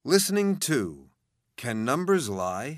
Listening to Can Numbers Lie?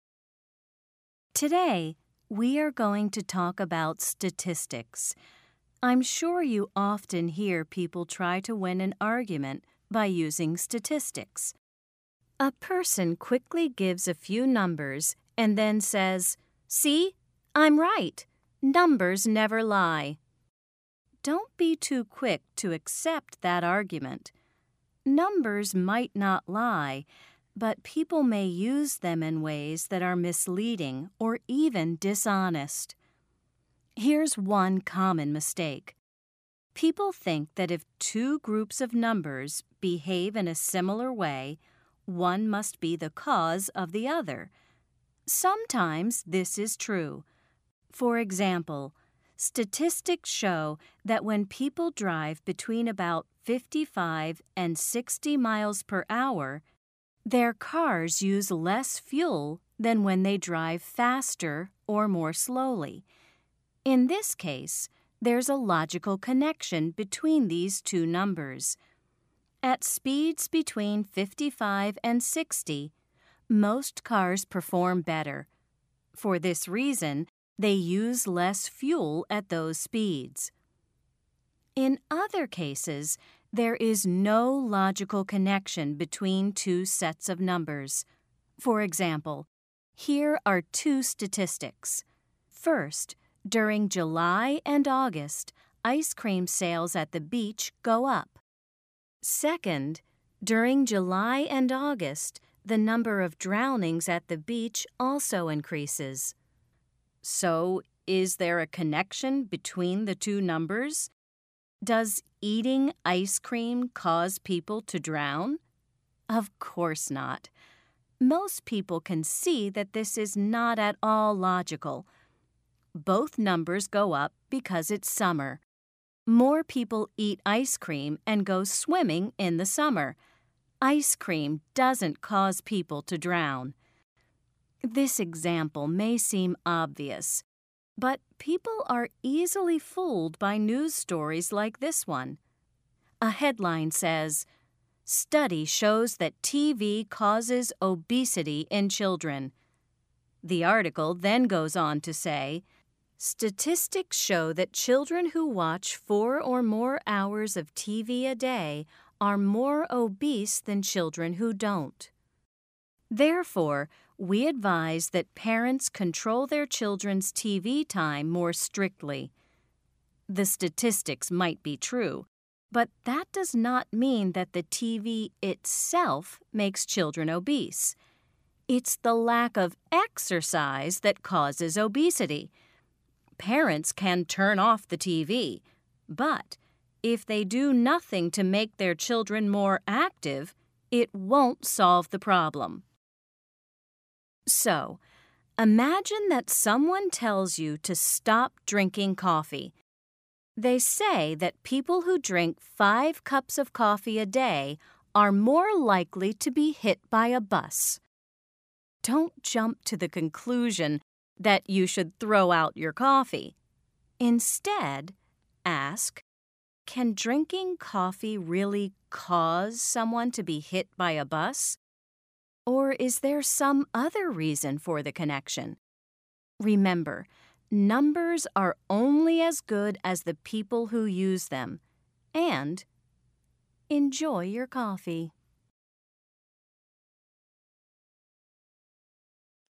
Today, we are going to talk about statistics. I'm sure you often hear people try to win an argument by using statistics. A person quickly gives a few numbers and then says, "See, I'm right. Numbers never lie." Don't be too quick to accept that argument. Numbers might not lie, but people may use them in ways that are misleading or even dishonest. Here's one common mistake. People think that if two groups of numbers behave in a similar way, one must be the cause of the other. Sometimes this is true. For example, statistics show that when people drive between about 55 and 60 miles per hour, their cars use less fuel than when they drive faster or more slowly. In this case, there's a logical connection between these two numbers. At speeds between 55 and 60, most cars perform better. For this reason, they use less fuel at those speeds. In other cases, there is no logical connection between two sets of numbers. For example, here are two statistics. First, during July and August, ice cream sales at the beach go up. Second, during July and August, the number of drownings at the beach also increases. So, is there a connection between the two numbers? Does eating ice cream cause people to drown? Of course not. Most people can see that this is not at all logical. Both numbers go up because it's summer. More people eat ice cream and go swimming in the summer. Ice cream doesn't cause people to drown. This example may seem obvious, but people are easily fooled by news stories like this one. A headline says, "Study shows that TV causes obesity in children." The article then goes on to say, "Statistics show that children who watch 4 or more hours of TV a day are more obese than children who don't." Therefore, we advise that parents control their children's TV time more strictly. The statistics might be true, but that does not mean that the TV itself makes children obese. It's the lack of exercise that causes obesity. Parents can turn off the TV, but if they do nothing to make their children more active, it won't solve the problem. So, imagine that someone tells you to stop drinking coffee. They say that people who drink 5 cups of coffee a day are more likely to be hit by a bus. Don't jump to the conclusion that you should throw out your coffee. Instead, ask, can drinking coffee really cause someone to be hit by a bus? Or is there some other reason for the connection? Remember, numbers are only as good as the people who use them. And enjoy your coffee.